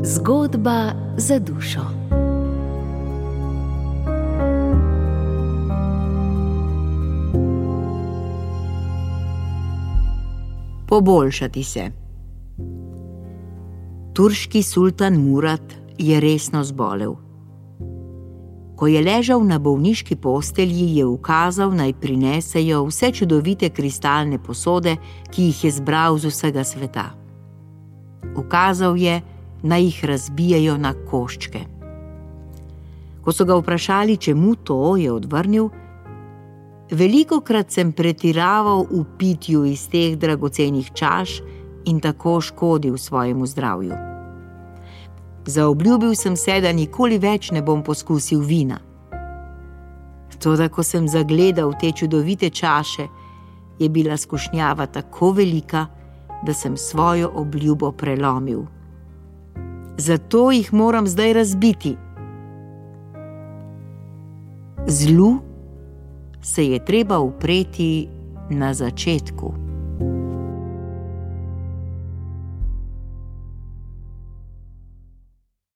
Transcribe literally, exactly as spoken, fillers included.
Zgodba za dušo. Poboljšati se. Turški sultan Murad je resno zbolel. Ko je ležal na bolniški postelji, je ukazal, naj prinesejo vse čudovite kristalne posode, ki jih je zbral z vsega sveta. Ukazal je, naj jih razbijajo na koščke. Ko so ga vprašali, čemu to, je odvrnil: velikokrat sem pretiraval v pitju iz teh dragocenih čaš in tako škodil svojemu zdravju. Zaobljubil sem se, da nikoli več ne bom poskusil vina. Toda ko sem zagledal te čudovite čaše, je bila skušnjava tako velika, da sem svojo obljubo prelomil. Zato jih moram zdaj razbiti. Zlu se je treba upreti na začetku.